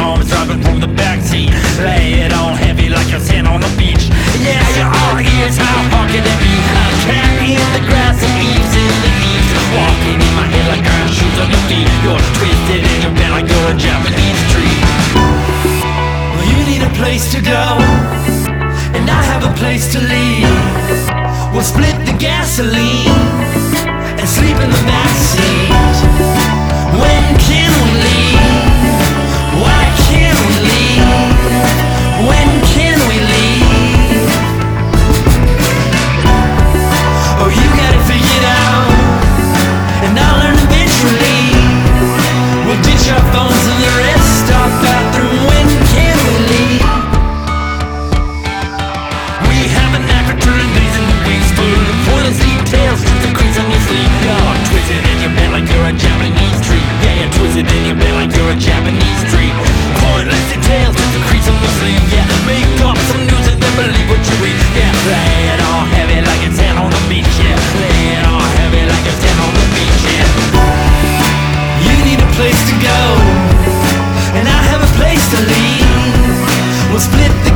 arms driving from the backseat. Lay it on heavy like a sand on the beach. Yeah, you're all ears, how hard can it be? A cat in the grass and eaves in the eaves. Walking in my head like iron shoes on your feet. You're twisted in your bed like you're a Japanese tree. Well, you need a place to go, and I have a place to leave. We'll split the gasoline and sleep in the backseat. When can we leave? Why can't we leave? When can we leave? Oh, you got it figured out, and I'll learn eventually. We'll ditch our phones and the rest, our bathroom. When can we leave? We have a knack for turning days into weeks, full of pointless details, just the crease on your sleeve. You're twisted in your bed like you're a Japanese tree. Yeah, you're twisted in your bed like you're a Japanese tree. Pointless details, just the crease on your sleeve. Yeah, make up some news and then believe what you read. Yeah, lay it all heavy like it's sand on the beach. Yeah, lay it all heavy like it's sand on the beach. Yeah, you need a place to go, and I have a place to leave. We'll split the